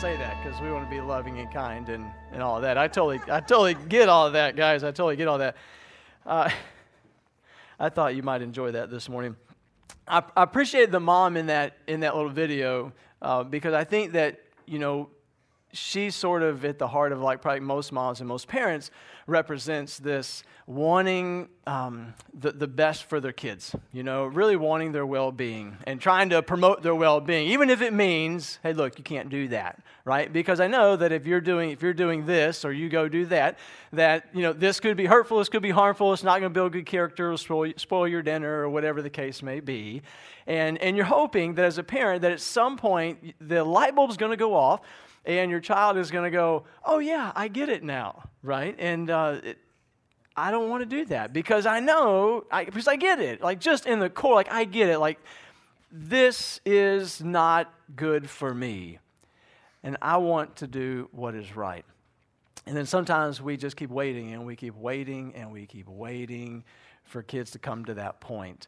say that because we want to be loving and kind and all of that. I totally get all of that, guys. I totally get all that. I thought you might enjoy that this morning. I appreciate the mom in that little video because I think that, she's sort of at the heart of like probably most moms and most parents represents this wanting the best for their kids, really wanting their well-being and trying to promote their well-being, even if it means, hey, look, you can't do that, right? Because I know that if you're doing this or you go do that, this could be hurtful, this could be harmful, it's not going to build good character, it'll spoil your dinner or whatever the case may be. And you're hoping that as a parent that at some point the light bulb's going to go off and your child is going to go, oh yeah, I get it now, right? And I don't want to do that because because I get it. Like just in the core, like I get it. Like this is not good for me. And I want to do what is right. And then sometimes we just keep waiting and we keep waiting and we keep waiting for kids to come to that point.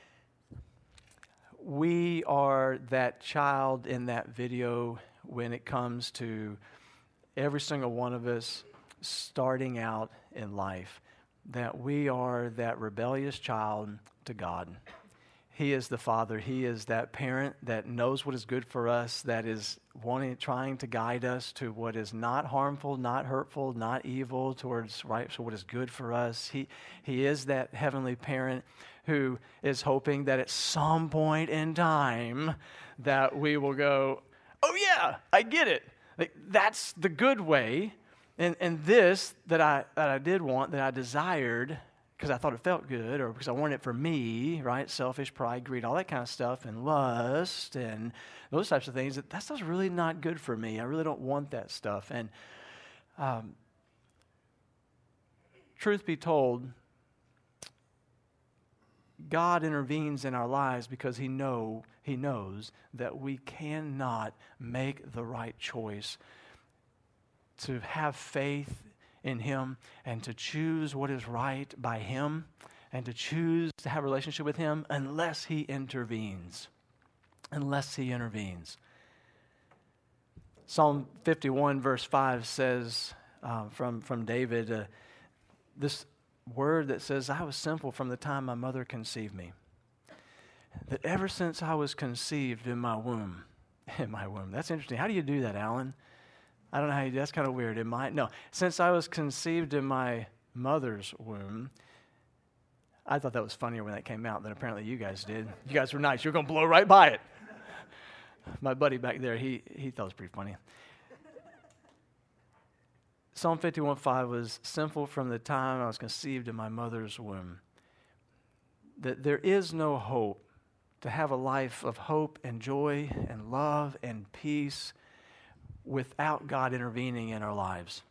We are that child in that video when it comes to every single one of us starting out in life, that we are that rebellious child to God. He is the Father. He is that parent that knows what is good for us, that is trying to guide us to what is not harmful, not hurtful, not evil, towards right, so what is good for us. He is that heavenly parent who is hoping that at some point in time that we will go, oh yeah, I get it. Like, that's the good way. And this that I did want, that I desired, because I thought it felt good, or because I wanted it for me, right? Selfish, pride, greed, all that kind of stuff, and lust, and those types of things. That stuff's really not good for me. I really don't want that stuff. And truth be told, God intervenes in our lives because He knows that we cannot make the right choice to have faith in Him and to choose what is right by Him and to choose to have a relationship with Him unless He intervenes. Unless He intervenes. Psalm 51 verse 5 says from David, this word that says, I was sinful from the time my mother conceived me. That ever since I was conceived in my womb. That's interesting. How do you do that, Alan? I don't know how you do. That's kind of weird. Since I was conceived in my mother's womb. I thought that was funnier when that came out than apparently you guys did. You guys were nice. You're going to blow right by it. My buddy back there, he thought it was pretty funny. Psalm 51:5 was sinful from the time I was conceived in my mother's womb. That there is no hope to have a life of hope and joy and love and peace without God intervening in our lives.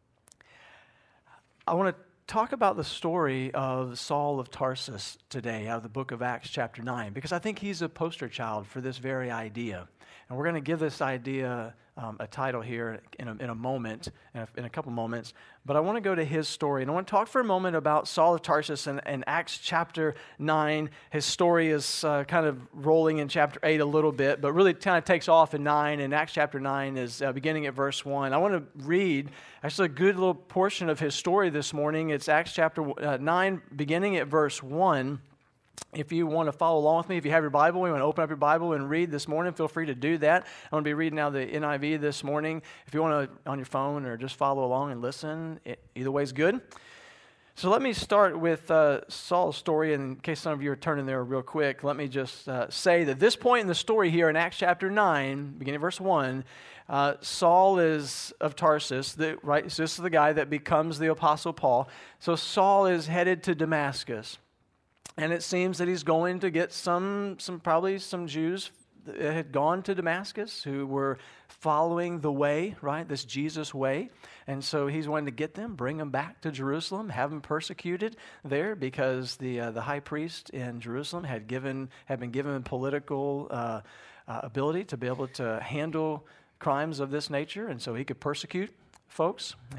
I want to talk about the story of Saul of Tarsus today out of the book of Acts chapter 9 because I think he's a poster child for this very idea. And we're going to give this idea a title here in a moment, in a couple moments. But I want to go to his story. And I want to talk for a moment about Saul of Tarsus and Acts chapter 9. His story is kind of rolling in chapter 8 a little bit, but really kind of takes off in 9. And Acts chapter 9 is beginning at verse 1. I want to read actually a good little portion of his story this morning. It's Acts chapter 9, beginning at verse 1. If you want to follow along with me, if you have your Bible, you want to open up your Bible and read this morning, feel free to do that. I'm going to be reading out the NIV this morning. If you want to, on your phone or just follow along and listen, either way is good. So let me start with Saul's story. And in case some of you are turning there real quick, let me just say that this point in the story here in Acts chapter 9, beginning of verse 1, Saul is of Tarsus, right? So this is the guy that becomes the Apostle Paul. So Saul is headed to Damascus. And it seems that he's going to get probably some Jews that had gone to Damascus who were following the way, right? This Jesus way. And so he's wanting to get them, bring them back to Jerusalem, have them persecuted there because the high priest in Jerusalem had been given political ability to be able to handle crimes of this nature. And so he could persecute folks. He had the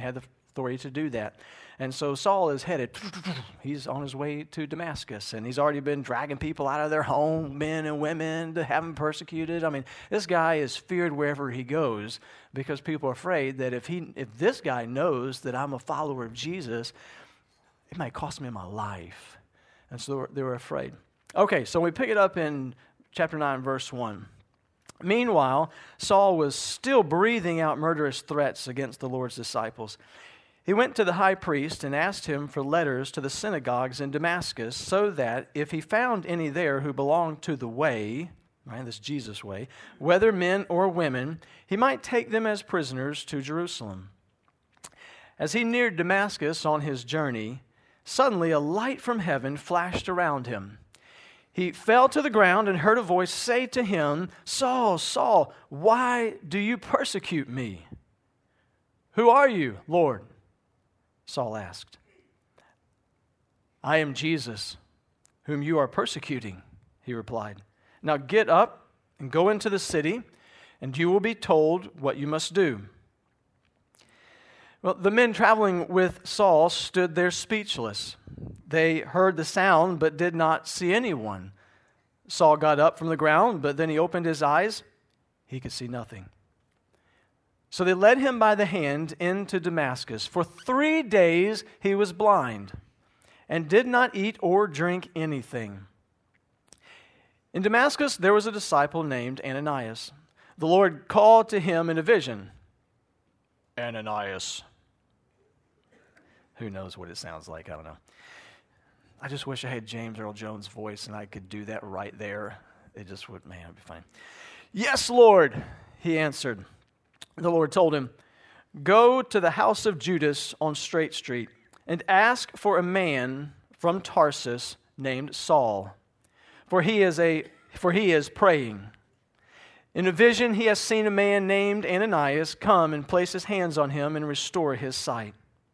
authority to do that. And so Saul is headed, he's on his way to Damascus, and he's already been dragging people out of their home, men and women, to have them persecuted. I mean, this guy is feared wherever he goes because people are afraid that if this guy knows that I'm a follower of Jesus, it might cost me my life. And so they were afraid. Okay, so we pick it up in chapter 9, verse 1. Meanwhile, Saul was still breathing out murderous threats against the Lord's disciples. He went to the high priest and asked him for letters to the synagogues in Damascus, so that if he found any there who belonged to the way, right, this Jesus way, whether men or women, he might take them as prisoners to Jerusalem. As he neared Damascus on his journey, suddenly a light from heaven flashed around him. He fell to the ground and heard a voice say to him, "Saul, Saul, why do you persecute me?" "Who are you, Lord?" Saul asked. "I am Jesus, whom you are persecuting," he replied. "Now get up and go into the city, and you will be told what you must do." Well, the men traveling with Saul stood there speechless. They heard the sound but did not see anyone. Saul got up from the ground, but then he opened his eyes. He could see nothing. So they led him by the hand into Damascus. For 3 days he was blind and did not eat or drink anything. In Damascus there was a disciple named Ananias. The Lord called to him in a vision, "Ananias." Who knows what it sounds like? I don't know. I just wish I had James Earl Jones' voice and I could do that right there. It just would, man, it'd be fine. "Yes, Lord," he answered. The Lord told him, "Go to the house of Judas on Straight Street and ask for a man from Tarsus named Saul, for he is praying. In a vision he has seen a man named Ananias come and place his hands on him and restore his sight."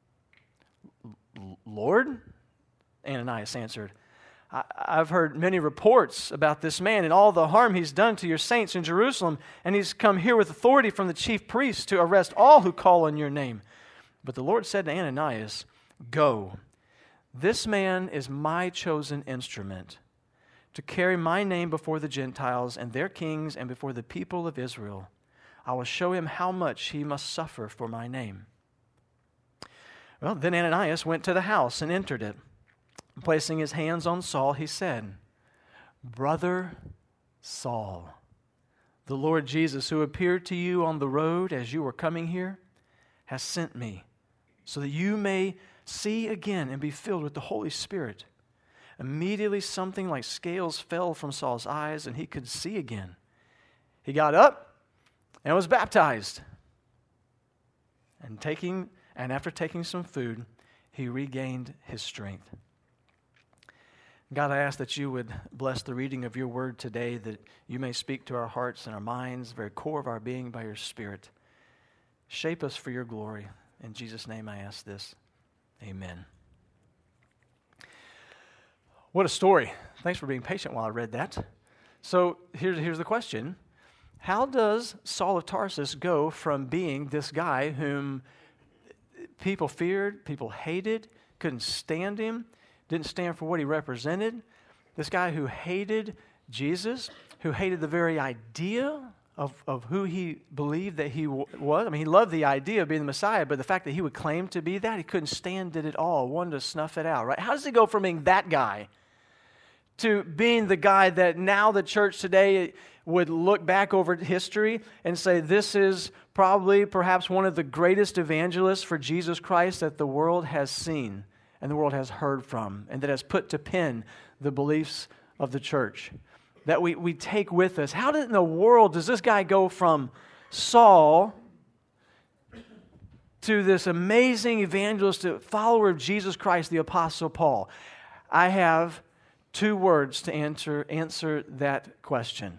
"Lord," Ananias answered, I've heard many reports about this man and all the harm he's done to your saints in Jerusalem, and he's come here with authority from the chief priests to arrest all who call on your name." But the Lord said to Ananias, "Go. This man is my chosen instrument to carry my name before the Gentiles and their kings and before the people of Israel. I will show him how much he must suffer for my name." Well, then Ananias went to the house and entered it. Placing his hands on Saul, he said, "Brother Saul, the Lord Jesus, who appeared to you on the road as you were coming here, has sent me so that you may see again and be filled with the Holy Spirit." Immediately something like scales fell from Saul's eyes and he could see again. He got up and was baptized. And after taking some food, he regained his strength. God, I ask that you would bless the reading of your word today, that you may speak to our hearts and our minds, the very core of our being by your Spirit. Shape us for your glory. In Jesus' name I ask this. Amen. What a story. Thanks for being patient while I read that. So here's the question. How does Saul of Tarsus go from being this guy whom people feared, people hated, couldn't stand him, didn't stand for what he represented, this guy who hated Jesus, who hated the very idea of who he believed that he was. I mean, he loved the idea of being the Messiah, but the fact that he would claim to be that, he couldn't stand it at all, wanted to snuff it out, right? How does he go from being that guy to being the guy that now the church today would look back over history and say, this is perhaps one of the greatest evangelists for Jesus Christ that the world has seen and the world has heard from, and that has put to pen the beliefs of the church that we take with us? How in the world does this guy go from Saul to this amazing evangelist, follower of Jesus Christ, the Apostle Paul? I have 2 words to answer that question.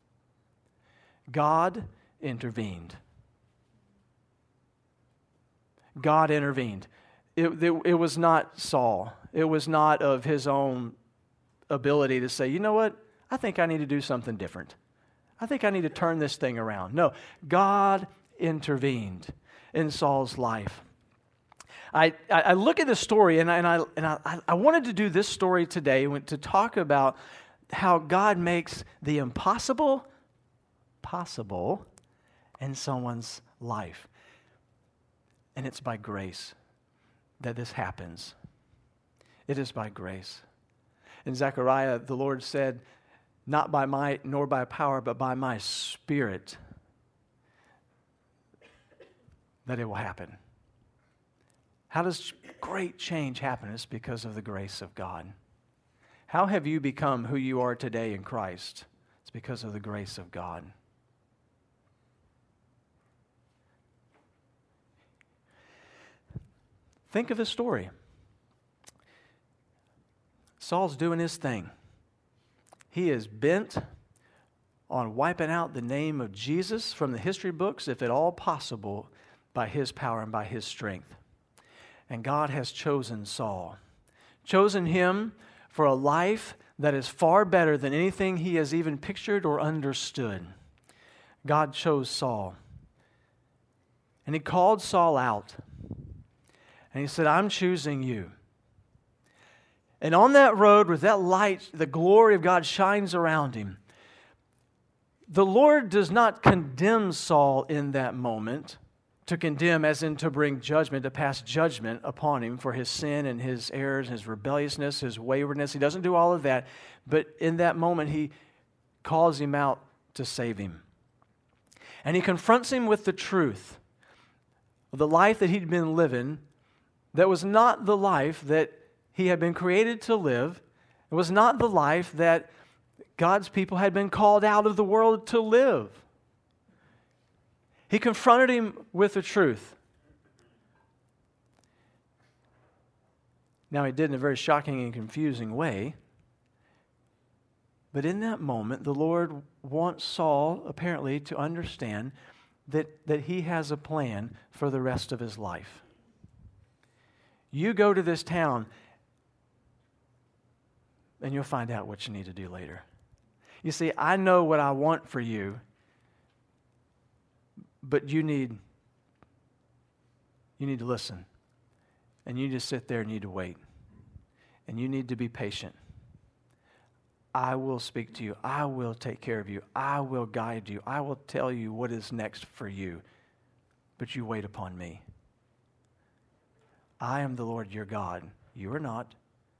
God intervened. God intervened. It was not Saul. It was not of his own ability to say, you know what? I think I need to do something different. I think I need to turn this thing around. No, God intervened in Saul's life. I look at this story, and I wanted to do this story today to talk about how God makes the impossible possible in someone's life. And it's by grace that this happens. It is by grace. In Zechariah, the Lord said, "Not by might nor by power, but by my Spirit, that it will happen." How does great change happen? It's because of the grace of God. How have you become who you are today in Christ? It's because of the grace of God. Think of his story. Saul's doing his thing. He is bent on wiping out the name of Jesus from the history books, if at all possible, by his power and by his strength. And God has chosen Saul, chosen him for a life that is far better than anything he has even pictured or understood. God chose Saul. And he called Saul out. And he said, "I'm choosing you." And on that road, with that light, the glory of God shines around him. The Lord does not condemn Saul in that moment. To condemn as in to bring judgment, to pass judgment upon him for his sin and his errors, his rebelliousness, his waywardness. He doesn't do all of that. But in that moment, he calls him out to save him. And he confronts him with the truth of the life that he'd been living that was not the life that he had been created to live. It was not the life that God's people had been called out of the world to live. He confronted him with the truth. Now, he did in a very shocking and confusing way. But in that moment, the Lord wants Saul, apparently, to understand that he has a plan for the rest of his life. You go to this town, and you'll find out what you need to do later. You see, I know what I want for you, but you need to listen. And you just sit there and you need to wait. And you need to be patient. I will speak to you. I will take care of you. I will guide you. I will tell you what is next for you. But you wait upon me. I am the Lord your God. You are not.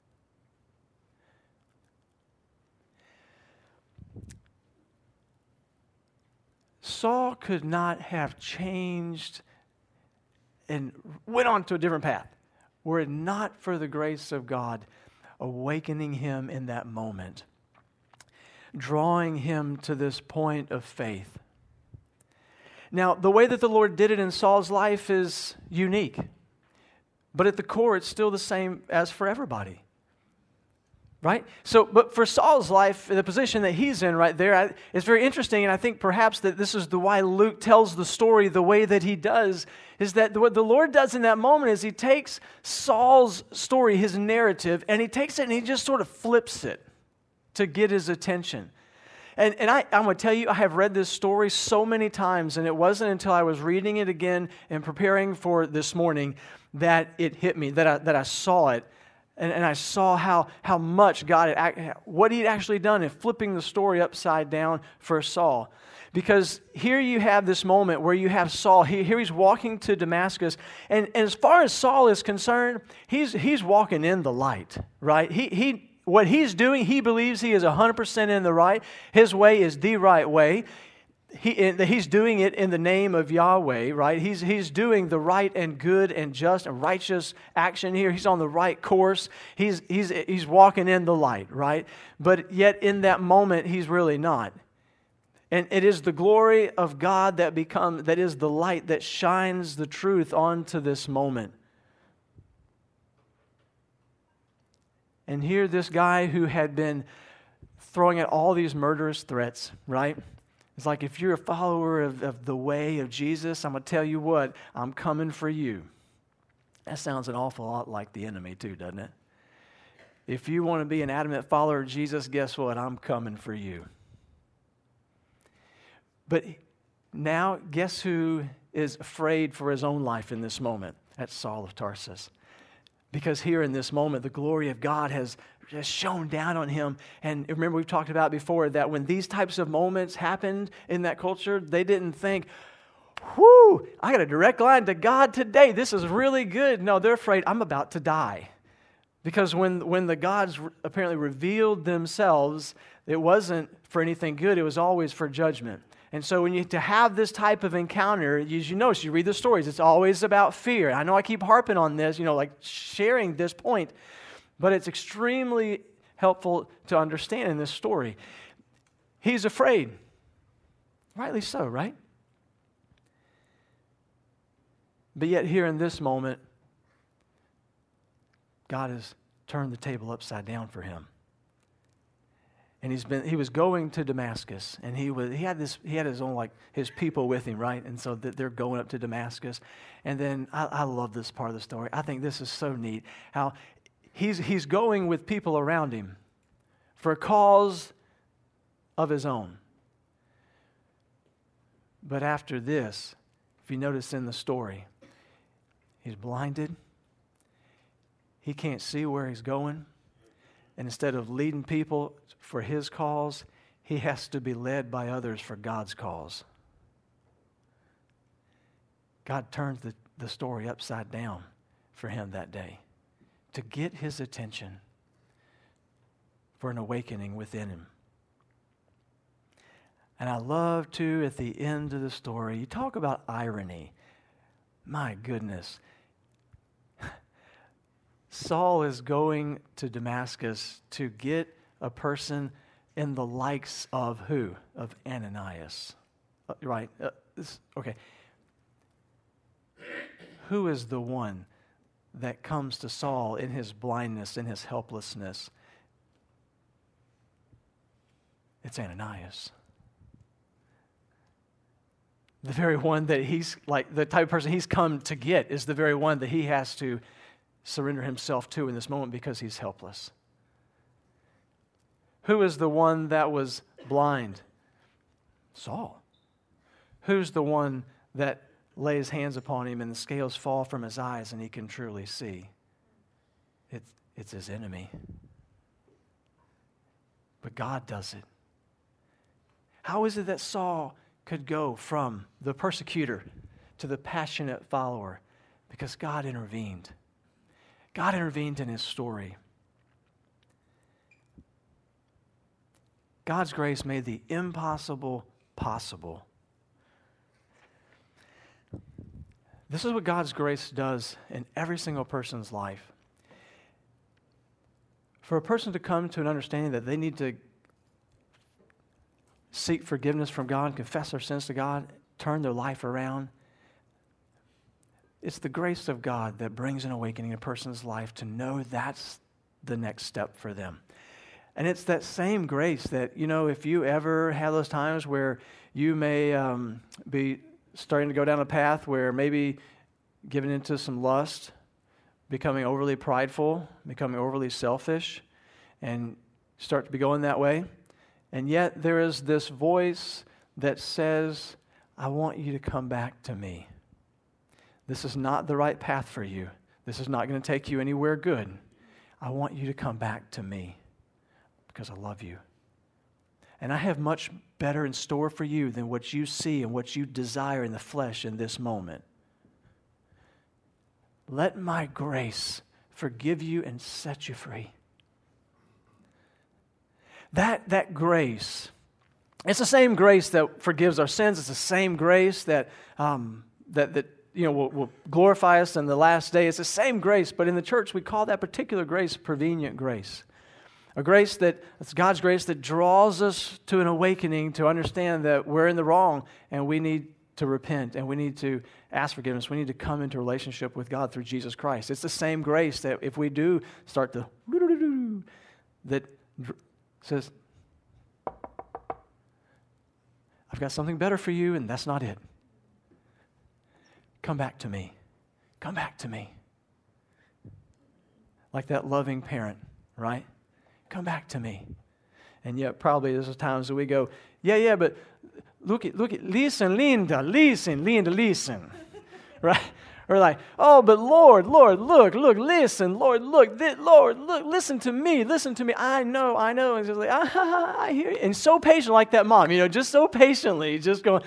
Saul could not have changed and went on to a different path were it not for the grace of God awakening him in that moment, drawing him to this point of faith. Now, the way that the Lord did it in Saul's life is unique, but at the core, it's still the same as for everybody. Right? So, but for Saul's life, the position that he's in right there, it's very interesting, and I think perhaps that this is why Luke tells the story the way that he does, is that what the Lord does in that moment is he takes Saul's story, his narrative, and he takes it and he just sort of flips it to get his attention. And I'm going to tell you, I have read this story so many times, and it wasn't until I was reading it again and preparing for this morning that it hit me, that I saw it. And I saw how much God what he'd actually done in flipping the story upside down for Saul. Because here you have this moment where you have Saul, here he's walking to Damascus, and as far as Saul is concerned, he's walking in the light, right? What he's doing, he believes he is 100% in the right. His way is the right way. He's doing it in the name of Yahweh, right? He's doing the right and good and just and righteous action here. He's on the right course. He's walking in the light, right? But yet in that moment, he's really not. And it is the glory of God that is the light that shines the truth onto this moment. And here this guy who had been throwing out all these murderous threats, right? It's like, if you're a follower of the way of Jesus, I'm going to tell you what, I'm coming for you. That sounds an awful lot like the enemy too, doesn't it? If you want to be an adamant follower of Jesus, guess what? I'm coming for you. But now, guess who is afraid for his own life in this moment? at Saul of Tarsus. Because here in this moment, the glory of God has shone down on him. And remember, we've talked about before that when these types of moments happened in that culture, they didn't think, whoo, I got a direct line to God today. This is really good. No, they're afraid I'm about to die. Because when the gods apparently revealed themselves, it wasn't for anything good. It was always for judgment. And so to have this type of encounter, as you notice, you read the stories, it's always about fear. I know I keep harping on this, like sharing this point, but it's extremely helpful to understand in this story. He's afraid. Rightly so, right? But yet here in this moment, God has turned the table upside down for him. And he was going to Damascus, and he had his own, his people with him, right? And so they're going up to Damascus. And then I love this part of the story. I think this is so neat, how he's going with people around him for a cause of his own. But after this, if you notice in the story, he's blinded. He can't see where he's going. And instead of leading people for his cause, he has to be led by others for God's cause. God turns the story upside down for him that day to get his attention for an awakening within him. And I love, too, at the end of the story, you talk about irony. My goodness. Saul is going to Damascus to get a person in the likes of who? Of Ananias. Right? Okay. Who is the one that comes to Saul in his blindness, in his helplessness? It's Ananias. The very one that he's, the type of person he's come to get is the very one that he has to surrender himself to in this moment because he's helpless. Who is the one that was blind? Saul. Who's the one that lays hands upon him and the scales fall from his eyes and he can truly see? It's his enemy. But God does it. How is it that Saul could go from the persecutor to the passionate follower? Because God intervened. God intervened in his story. God's grace made the impossible possible. This is what God's grace does in every single person's life. For a person to come to an understanding that they need to seek forgiveness from God, confess their sins to God, turn their life around, it's the grace of God that brings an awakening in a person's life to know that's the next step for them. And it's that same grace that, if you ever have those times where you may be starting to go down a path where maybe giving into some lust, becoming overly prideful, becoming overly selfish, and start to be going that way. And yet there is this voice that says, I want you to come back to me. This is not the right path for you. This is not going to take you anywhere good. I want you to come back to me because I love you. And I have much better in store for you than what you see and what you desire in the flesh in this moment. Let my grace forgive you and set you free. That grace, it's the same grace that forgives our sins. It's the same grace that will glorify us in the last day. It's the same grace, but in the church we call that particular grace prevenient grace. A grace it's God's grace that draws us to an awakening to understand that we're in the wrong and we need to repent and we need to ask forgiveness. We need to come into relationship with God through Jesus Christ. It's the same grace that if we do start to that says, I've got something better for you and that's not it. Come back to me. Come back to me. Like that loving parent, right? Come back to me. And yet probably there's times that we go, yeah, but look at, listen, Linda, listen. Right? Or like, oh, but Lord, look, listen, Lord, look, listen to me. I know. And just like, I hear you. And so patient like that mom, just so patiently, just going,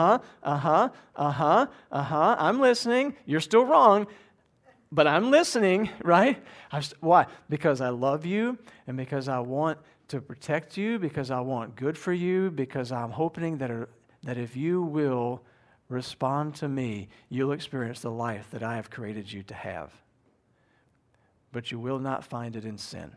I'm listening. You're still wrong, but I'm listening, right? Why? Because I love you and because I want to protect you, because I want good for you, because I'm hoping that if you will respond to me, you'll experience the life that I have created you to have. But you will not find it in sin.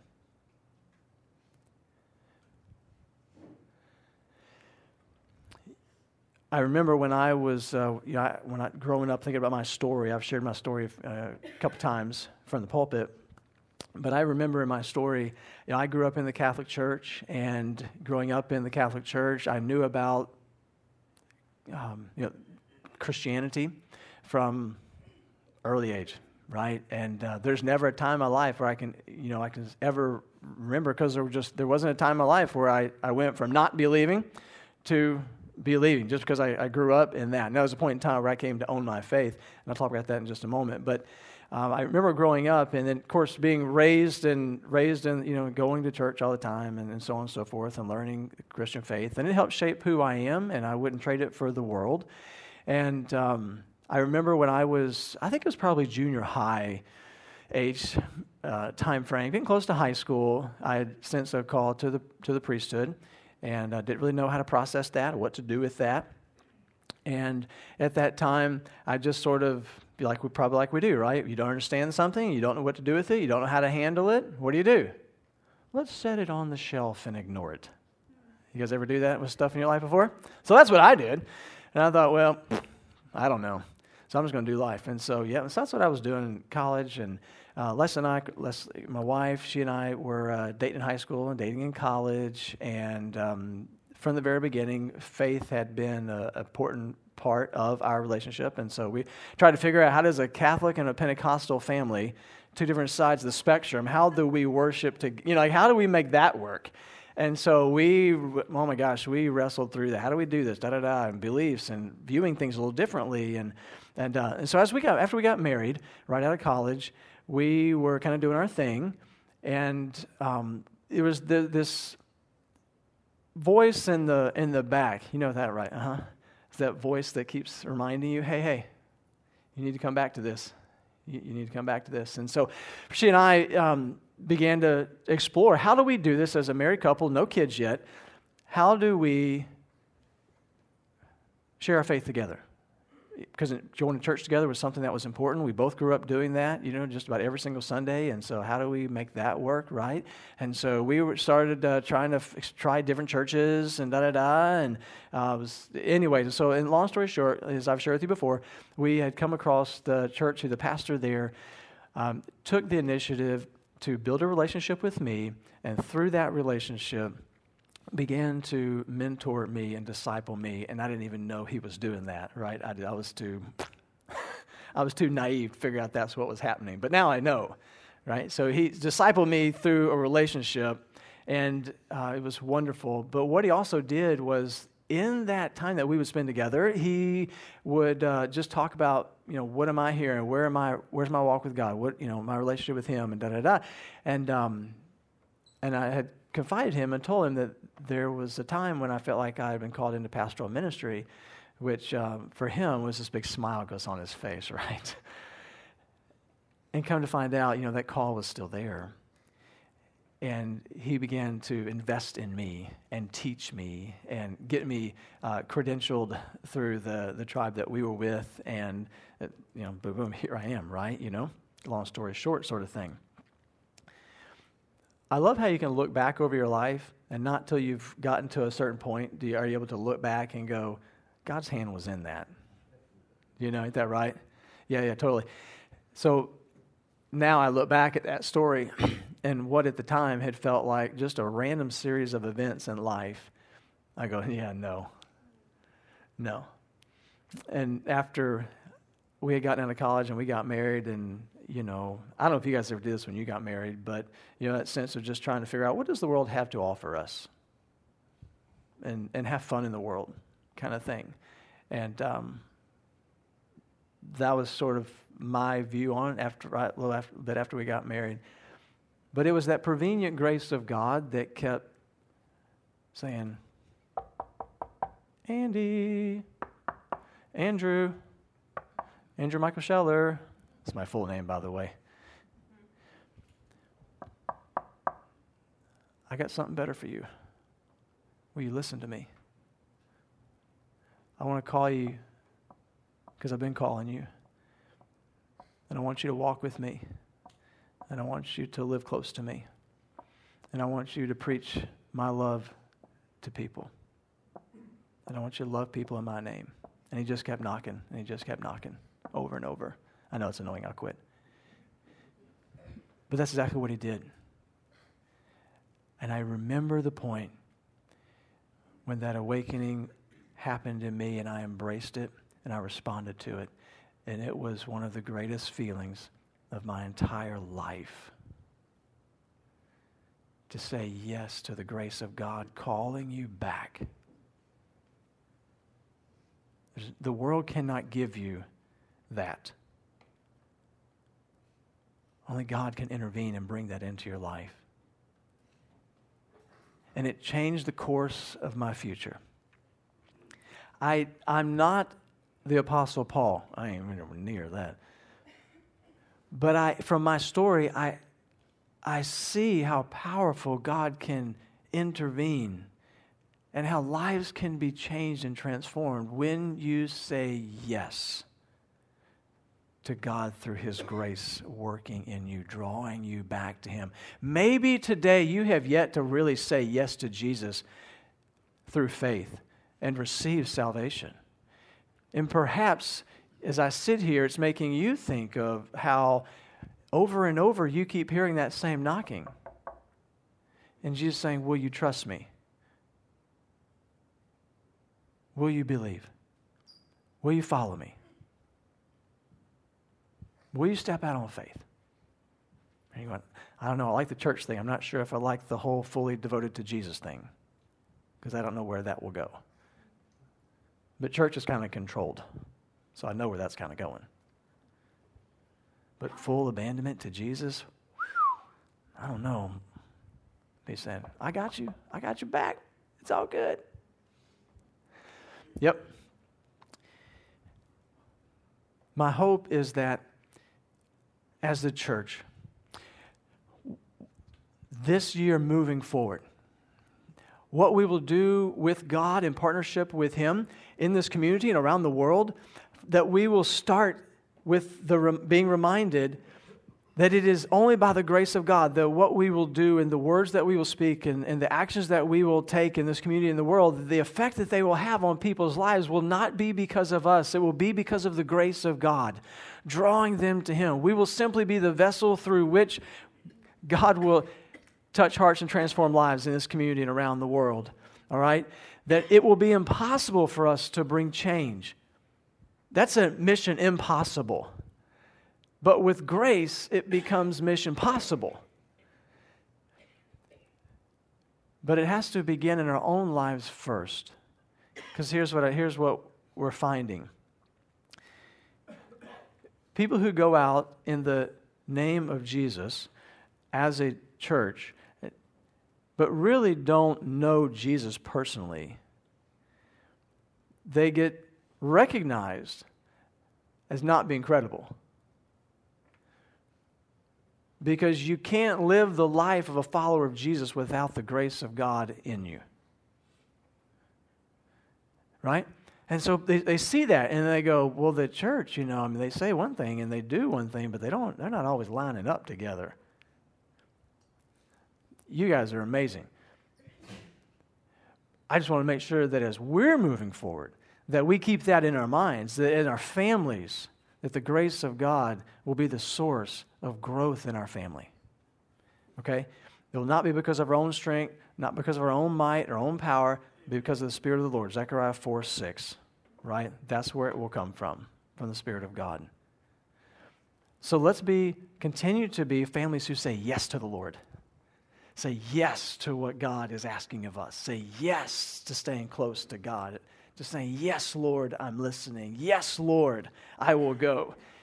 I remember when I was, growing up, thinking about my story. I've shared my story a couple times from the pulpit. But I remember in my story, I grew up in the Catholic Church, and growing up in the Catholic Church, I knew about Christianity from early age, right? And there's never a time in my life where I can ever remember, because there wasn't a time in my life where I went from not believing to believing, just because I grew up in that. And that was a point in time where I came to own my faith, and I'll talk about that in just a moment. But I remember growing up, and then, of course, being raised in going to church all the time, and so on and so forth, and learning the Christian faith. And it helped shape who I am, and I wouldn't trade it for the world. And I remember when I think it was probably junior high age time frame, getting close to high school, I had sensed a call to the priesthood, and I didn't really know how to process that or what to do with that. And at that time, I just sort of be like we do, right? You don't understand something, you don't know what to do with it, you don't know how to handle it. What do? Let's set it on the shelf and ignore it. You guys ever do that with stuff in your life before? So that's what I did. And I thought, well, I don't know. So I'm just going to do life. And so, so that's what I was doing in college. And my wife, she and I were dating in high school and dating in college. And from the very beginning, faith had been an important part of our relationship. And so we tried to figure out, how does a Catholic and a Pentecostal family, two different sides of the spectrum, how do we worship how do we make that work? And so we wrestled through that. How do we do this? And beliefs and viewing things a little differently. And so after we got married, right out of college, we were kind of doing our thing. And it was this voice in the back. You know that, right? It's that voice that keeps reminding you, hey, you need to come back to this. You need to come back to this. And so she and I began to explore, how do we do this as a married couple, no kids yet? How do we share our faith together? Because joining church together was something that was important. We both grew up doing that, just about every single Sunday. And so how do we make that work, right? And so we started trying to try different churches and And so in long story short, as I've shared with you before, we had come across the church who the pastor there took the initiative to build a relationship with me. And through that relationship, began to mentor me and disciple me, and I didn't even know he was doing that, right? I was too naive to figure out that's what was happening, but now I know, right? So he discipled me through a relationship, and it was wonderful. But what he also did was, in that time that we would spend together, he would just talk about, what am I hearing? Where's my walk with God? What, my relationship with him, and and I had confided him and told him that there was a time when I felt like I had been called into pastoral ministry, which for him was this big smile goes on his face, right? And come to find out, that call was still there. And he began to invest in me and teach me and get me credentialed through the tribe that we were with. And, boom, here I am, right? Long story short sort of thing. I love how you can look back over your life, and not till you've gotten to a certain point are you able to look back and go, God's hand was in that. Ain't that right? Yeah, totally. So now I look back at that story and what at the time had felt like just a random series of events in life. I go, yeah, no. And after we had gotten out of college and we got married, and I don't know if you guys ever did this when you got married, but, that sense of just trying to figure out, what does the world have to offer us? And have fun in the world kind of thing. And that was sort of my view on it after we got married. But it was that prevenient grace of God that kept saying, Andrew Michael Scheller. That's my full name, by the way. I got something better for you. Will you listen to me? I want to call you because I've been calling you. And I want you to walk with me. And I want you to live close to me. And I want you to preach my love to people. And I want you to love people in my name. And he just kept knocking, and he just kept knocking over and over. I know it's annoying, I'll quit. But that's exactly what he did. And I remember the point when that awakening happened in me and I embraced it and I responded to it. And it was one of the greatest feelings of my entire life. To say yes to the grace of God calling you back. The world cannot give you that. Only God can intervene and bring that into your life. And it changed the course of my future. I'm not the Apostle Paul. I ain't anywhere near that. But from my story, I see how powerful God can intervene and how lives can be changed and transformed when you say yes to God through His grace working in you, drawing you back to Him. Maybe today you have yet to really say yes to Jesus through faith and receive salvation. And perhaps as I sit here, it's making you think of how over and over you keep hearing that same knocking. And Jesus saying, will you trust me? Will you believe? Will you follow me? Will you step out on faith? And you went, I don't know, I like the church thing. I'm not sure if I like the whole fully devoted to Jesus thing, because I don't know where that will go. But church is kind of controlled, so I know where that's kind of going. But full abandonment to Jesus, I don't know. He's saying, I got you back. It's all good. Yep. My hope is that as the church, this year moving forward, what we will do with God in partnership with Him in this community and around the world, that we will start with being reminded that it is only by the grace of God that what we will do and the words that we will speak and the actions that we will take in this community and the world, the effect that they will have on people's lives will not be because of us. It will be because of the grace of God, drawing them to Him. We will simply be the vessel through which God will touch hearts and transform lives in this community and around the world. All right? That it will be impossible for us to bring change. That's a mission impossible. But with grace, it becomes mission possible. But it has to begin in our own lives first. Because here's what we're finding. People who go out in the name of Jesus as a church, but really don't know Jesus personally, they get recognized as not being credible. Because you can't live the life of a follower of Jesus without the grace of God in you. Right? And so they see that and they go, well, the church, they say one thing and they do one thing, but they're not always lining up together. You guys are amazing. I just want to make sure that as we're moving forward, that we keep that in our minds, that in our families, that the grace of God will be the source of growth in our family. Okay? It will not be because of our own strength, not because of our own might, our own power, but because of the Spirit of the Lord. Zechariah 4:6, right? That's where it will come from the Spirit of God. So let's continue to be families who say yes to the Lord. Say yes to what God is asking of us. Say yes to staying close to God. To saying, yes, Lord, I'm listening. Yes, Lord, I will go.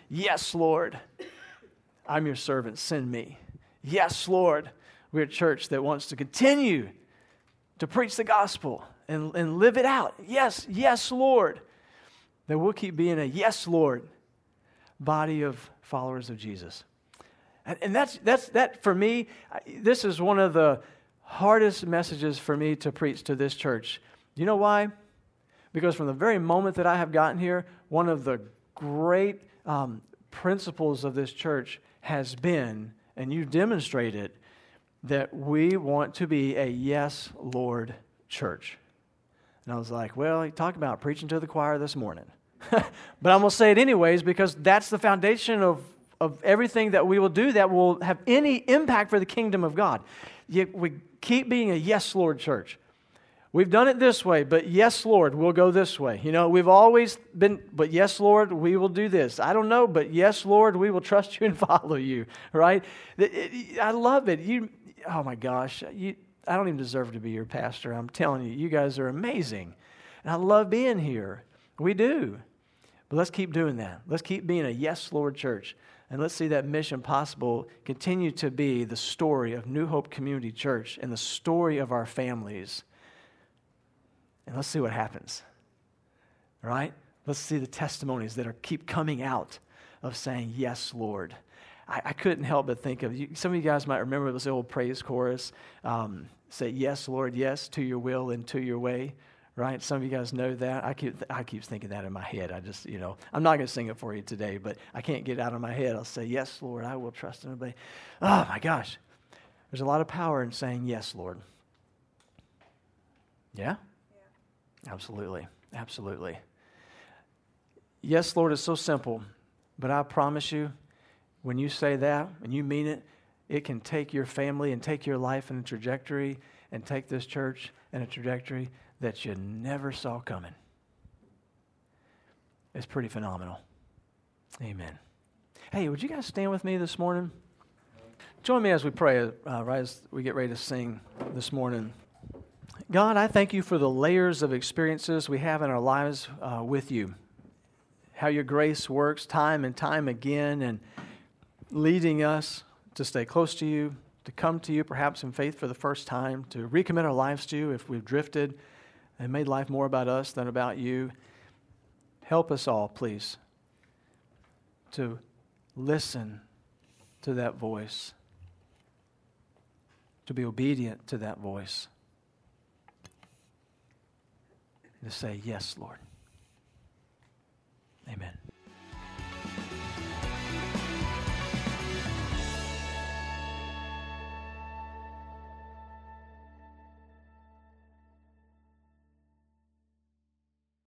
Yes, Lord, I'm your servant, send me. Yes, Lord, we're a church that wants to continue to preach the gospel and live it out. Yes, yes, Lord. That we'll keep being a yes, Lord body of followers of Jesus. And that for me, this is one of the hardest messages for me to preach to this church. You know why? Because from the very moment that I have gotten here, one of the great principles of this church has been, and you demonstrate it, that we want to be a yes, Lord church. And I was like, well, you talked about preaching to the choir this morning. But I'm going to say it anyways because that's the foundation of everything that we will do that will have any impact for the kingdom of God. We keep being a yes, Lord church. We've done it this way, but yes, Lord, we'll go this way. You know, we've always been, but yes, Lord, we will do this. I don't know, but yes, Lord, we will trust you and follow you, right? I love it. Oh my gosh, I don't even deserve to be your pastor. I'm telling you, you guys are amazing. And I love being here. We do. But let's keep doing that. Let's keep being a yes, Lord church. And let's see that Mission Possible continue to be the story of New Hope Community Church and the story of our families. And let's see what happens. All right? Let's see the testimonies that keep coming out of saying, yes, Lord. I couldn't help but think of, some of you guys might remember this old praise chorus, say, yes, Lord, yes, to your will and to your way. Right? Some of you guys know that. I keep thinking that in my head. I'm not going to sing it for you today, but I can't get it out of my head. I'll say, yes, Lord, I will trust and obey. Oh, my gosh. There's a lot of power in saying, yes, Lord. Yeah? Absolutely. Absolutely. Yes, Lord, is so simple, but I promise you, when you say that and you mean it, it can take your family and take your life in a trajectory and take this church in a trajectory that you never saw coming. It's pretty phenomenal. Amen. Hey, would you guys stand with me this morning? Join me as we pray, right as we get ready to sing this morning. God, I thank you for the layers of experiences we have in our lives with you. How your grace works time and time again and leading us to stay close to you, to come to you perhaps in faith for the first time, to recommit our lives to you if we've drifted and made life more about us than about you. Help us all, please, to listen to that voice, to be obedient to that voice, to say, yes, Lord. Amen.